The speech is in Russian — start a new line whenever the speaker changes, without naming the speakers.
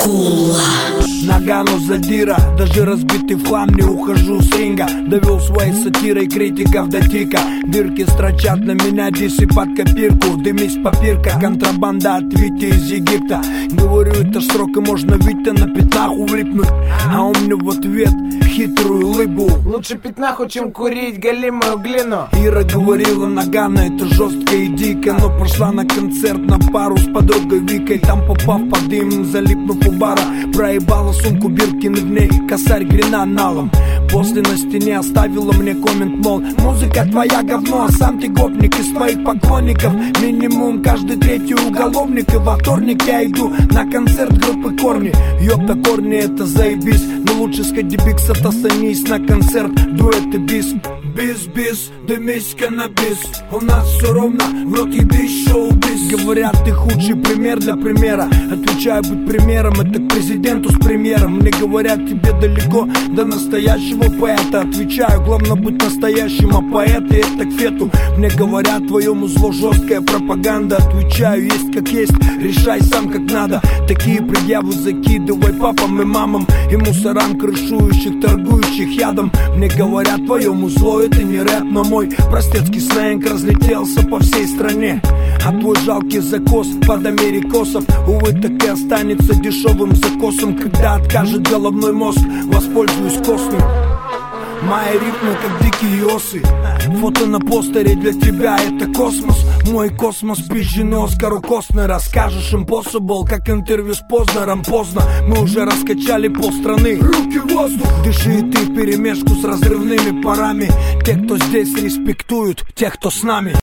Cool.
Нагано задира, даже разбитый в хлам не ухожу с ринга. Довел своей сатирой критиков до тика. Дырки строчат на меня, дисы под копирку. Дымись попирка, контрабанда от Вити из Египта. Говорю, это срок и можно Витя на пятнаху влипнуть. А он мне в ответ хитрую улыбку.
Лучше пятнаху, чем курить галимую глину.
Ира говорила, Нагано, это жестко и дико. Но пошла на концерт на пару с подругой Викой. Там попав под дым, залипнув у бара, проебала сумку Биркин, в ней косарь гренаналом. После на стене оставила мне коммент, мол, музыка твоя говно, а сам ты гопник. Из твоих поклонников минимум каждый третий уголовник. И во вторник я иду на концерт группы Корни. Ёпта, Корни, это заебись, но лучше сходи бикса, тасанись на концерт дуэты бис. Бис-бис, дымись каннабис. У нас все ровно, в рот ебись, шоу-биз. Говорят, ты худший пример для примера. Отвечаю, быть примером, это к президенту с премьером. Мне говорят, тебе далеко до настоящего поэта. Отвечаю, главное быть настоящим, а поэты это к фету. Мне говорят, твоему зло жесткая пропаганда. Отвечаю, есть как есть, решай сам как надо. Такие предъявы закидывай папам и мамам и мусорам, крышующих, торгующих ядом. Мне говорят, твоему зло это не рэп, но мой простецкий сленг разлетелся по всей стране. А твой жалкий закос под америкосов, увы, так и останется дешевым закосом. Когда откажет головной мозг, воспользуюсь костным. Мои ритмы как дикие осы. Фото на постере для тебя это космос. Мой космос пизженый Оскару Костнера. Скажешь impossible, как интервью с Познером. Поздно, мы уже раскачали полстраны. Руки в воздух. Дыши и ты вперемешку с разрывными парами. Те, кто здесь респектуют, тех, кто с нами.